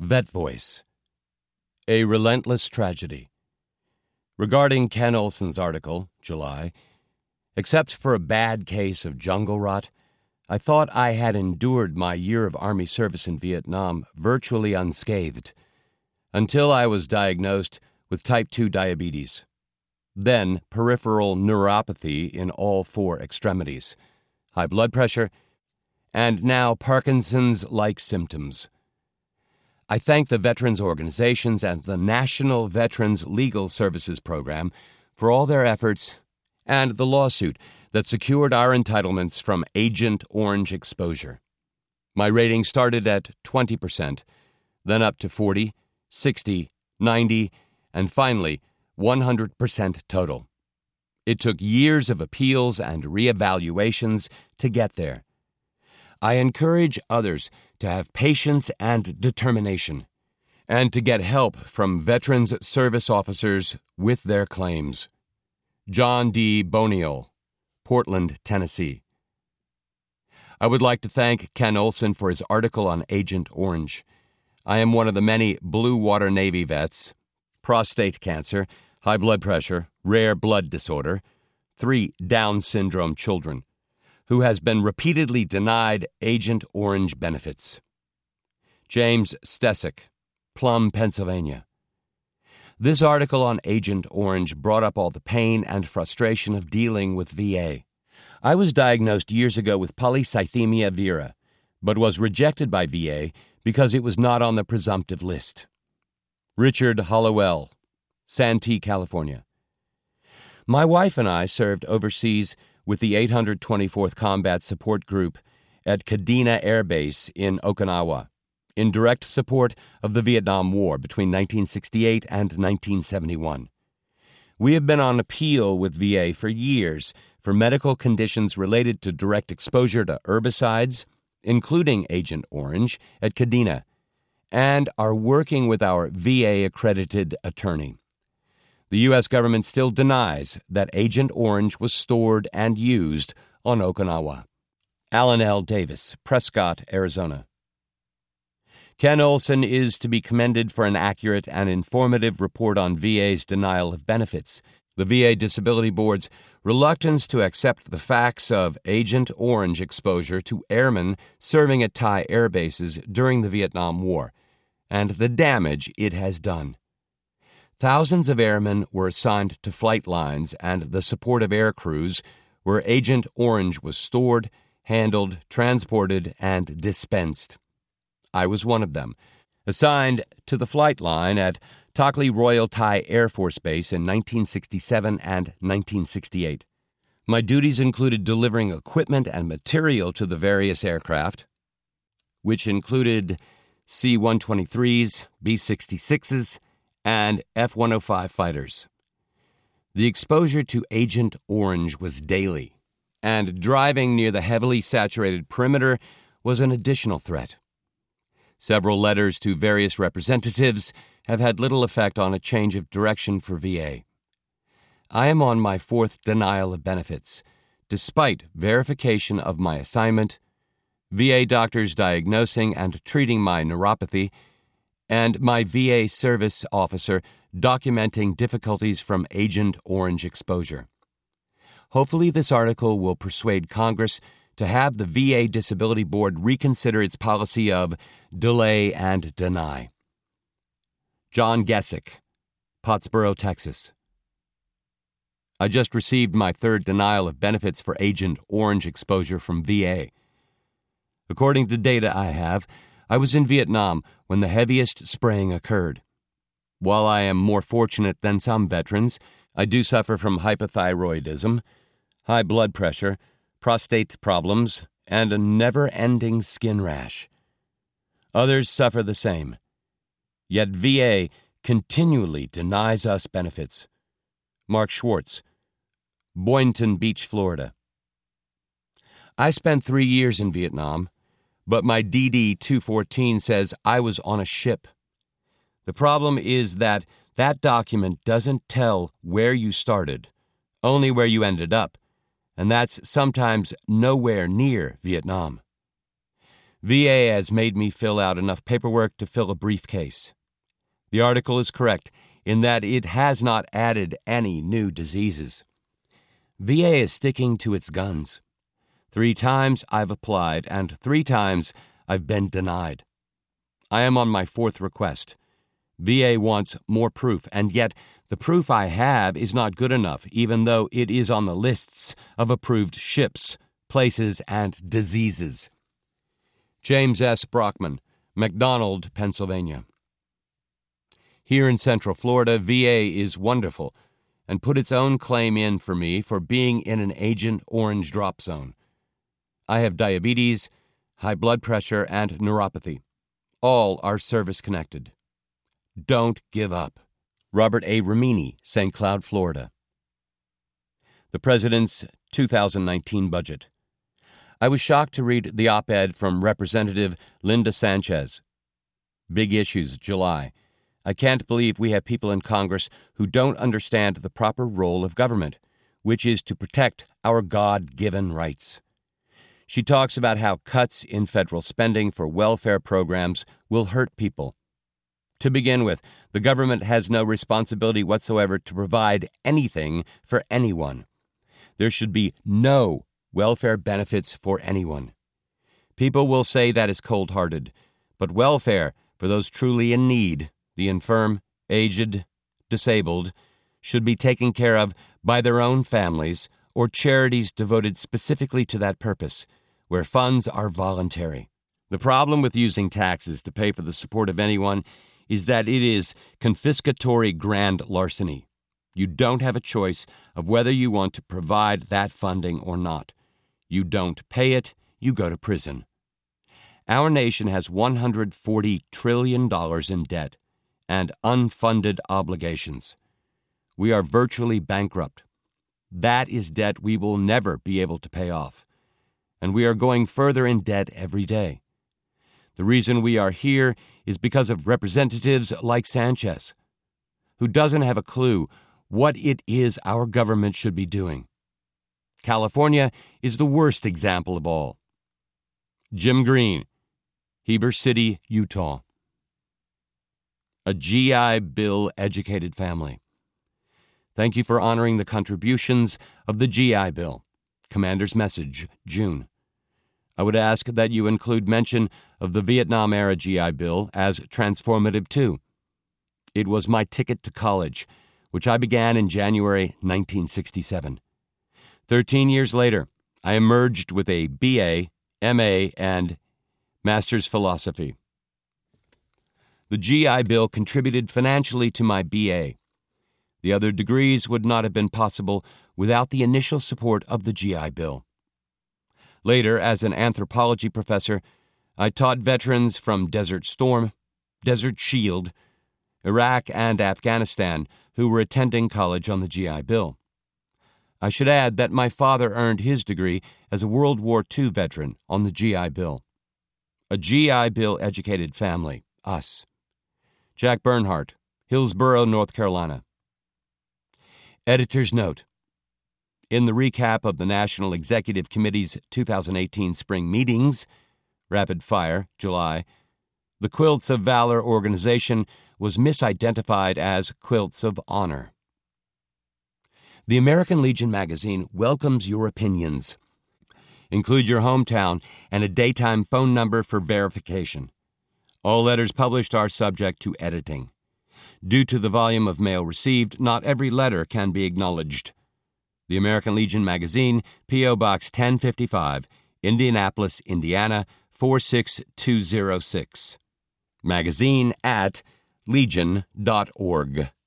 Vet Voice. A Relentless Tragedy. Regarding Ken Olson's article, July, except for a bad case of jungle rot, I thought I had endured my year of Army service in Vietnam virtually unscathed, until I was diagnosed with type 2 diabetes, then peripheral neuropathy in all 4 extremities, high blood pressure, and now Parkinson's-like symptoms. I thank the veterans organizations and the National Veterans Legal Services Program for all their efforts and the lawsuit that secured our entitlements from Agent Orange exposure. My rating started at 20%, then up to 40, 60, 90, and finally 100% total. It took years of appeals and reevaluations to get there. I encourage others to have patience and determination, and to get help from Veterans Service Officers with their claims. John D. Boniol, Portland, Tennessee. I would like to thank Ken Olson for his article on Agent Orange. I am one of the many Blue Water Navy vets, prostate cancer, high blood pressure, rare blood disorder, 3 Down syndrome children, who has been repeatedly denied Agent Orange benefits. James Stesick, Plum, Pennsylvania. This article on Agent Orange brought up all the pain and frustration of dealing with VA. I was diagnosed years ago with polycythemia vera, but was rejected by VA because it was not on the presumptive list. Richard Hollowell, Santee, California. My wife and I served overseas with the 824th Combat Support Group at Kadena Air Base in Okinawa, in direct support of the Vietnam War between 1968 and 1971. We have been on appeal with VA for years for medical conditions related to direct exposure to herbicides, including Agent Orange, at Kadena, and are working with our VA-accredited attorney. The U.S. government still denies that Agent Orange was stored and used on Okinawa. Alan L. Davis, Prescott, Arizona. Ken Olson is to be commended for an accurate and informative report on VA's denial of benefits, the VA Disability Board's reluctance to accept the facts of Agent Orange exposure to airmen serving at Thai air bases during the Vietnam War, and the damage it has done. Thousands of airmen were assigned to flight lines and the supportive air crews where Agent Orange was stored, handled, transported, and dispensed. I was one of them, assigned to the flight line at Tak Lee Royal Thai Air Force Base in 1967 and 1968. My duties included delivering equipment and material to the various aircraft, which included C-123s, B-66s, and F-105 fighters. The exposure to Agent Orange was daily, and driving near the heavily saturated perimeter was an additional threat. Several letters to various representatives have had little effect on a change of direction for VA. I am on my 4th denial of benefits, despite verification of my assignment, VA doctors diagnosing and treating my neuropathy, and my VA service officer documenting difficulties from Agent Orange exposure. Hopefully this article will persuade Congress to have the VA Disability Board reconsider its policy of delay and deny. John Gesick, Pottsboro, Texas. I just received my 3rd denial of benefits for Agent Orange exposure from VA. According to data I have, I was in Vietnam when the heaviest spraying occurred. While I am more fortunate than some veterans, I do suffer from hypothyroidism, high blood pressure, prostate problems, and a never-ending skin rash. Others suffer the same. Yet VA continually denies us benefits. Mark Schwartz, Boynton Beach, Florida. I spent 3 years in Vietnam, but my DD-214 says I was on a ship. The problem is that document doesn't tell where you started, only where you ended up, and that's sometimes nowhere near Vietnam. VA has made me fill out enough paperwork to fill a briefcase. The article is correct in that it has not added any new diseases. VA is sticking to its guns. 3 times I've applied, and 3 times I've been denied. I am on my 4th request. VA wants more proof, and yet the proof I have is not good enough, even though it is on the lists of approved ships, places, and diseases. James S. Brockman, McDonald, Pennsylvania. Here in Central Florida, VA is wonderful and put its own claim in for me for being in an Agent Orange drop zone. I have diabetes, high blood pressure, and neuropathy. All are service-connected. Don't give up. Robert A. Ramini, St. Cloud, Florida. The President's 2019 Budget. I was shocked to read the op-ed from Representative Linda Sanchez. Big Issues, July. I can't believe we have people in Congress who don't understand the proper role of government, which is to protect our God-given rights. She talks about how cuts in federal spending for welfare programs will hurt people. To begin with, the government has no responsibility whatsoever to provide anything for anyone. There should be no welfare benefits for anyone. People will say that is cold-hearted, but welfare for those truly in need, the infirm, aged, disabled, should be taken care of by their own families or charities devoted specifically to that purpose, where funds are voluntary. The problem with using taxes to pay for the support of anyone is that it is confiscatory grand larceny. You don't have a choice of whether you want to provide that funding or not. You don't pay it, you go to prison. Our nation has $140 trillion in debt and unfunded obligations. We are virtually bankrupt. That is debt we will never be able to pay off. And we are going further in debt every day. The reason we are here is because of representatives like Sanchez, who doesn't have a clue what it is our government should be doing. California is the worst example of all. Jim Green, Heber City, Utah. A GI Bill-educated family. Thank you for honoring the contributions of the GI Bill. Commander's Message, June. I would ask that you include mention of the Vietnam-era GI Bill as transformative too. It was my ticket to college, which I began in January 1967. 13 years later, I emerged with a BA, MA, and Master's Philosophy. The GI Bill contributed financially to my BA. The other degrees would not have been possible without the initial support of the GI Bill. Later, as an anthropology professor, I taught veterans from Desert Storm, Desert Shield, Iraq, and Afghanistan who were attending college on the GI Bill. I should add that my father earned his degree as a World War II veteran on the GI Bill. A GI Bill-educated family, us. Jack Bernhardt, Hillsborough, North Carolina. Editor's note. In the recap of the National Executive Committee's 2018 spring meetings, rapid fire, July, the Quilts of Valor organization was misidentified as Quilts of Honor. The American Legion magazine welcomes your opinions. Include your hometown and a daytime phone number for verification. All letters published are subject to editing. Due to the volume of mail received, not every letter can be acknowledged. The American Legion magazine, P.O. Box 1055, Indianapolis, Indiana, 46206. Magazine at legion.org.